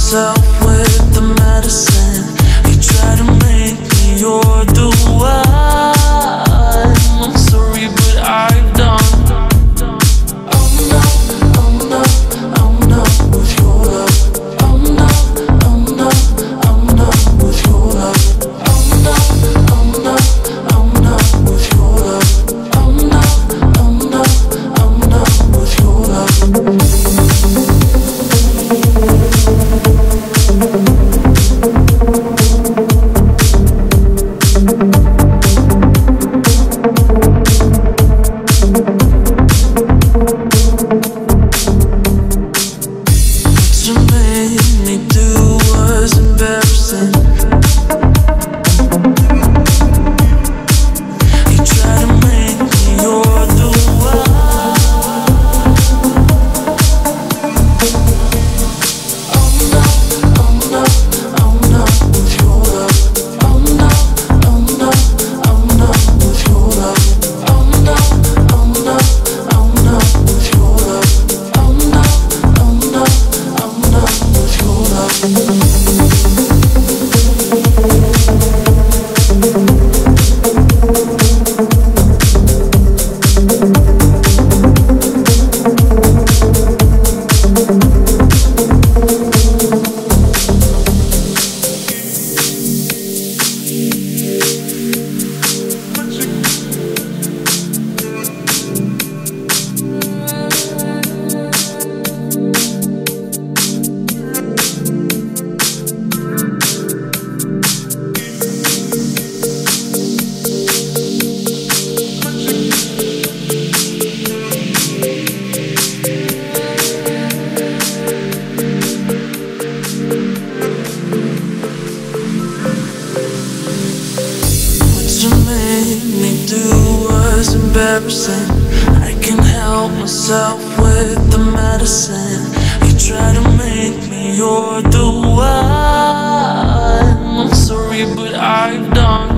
myself with the medicine. You try to make me your the one. I'm sorry, but I've done. I'm not with your love. I'm not with your love. I'm not with your love. I'm not with your love. Embarrassing. I can't help myself with the medicine. You try to make me your the one. I'm sorry, but I've done.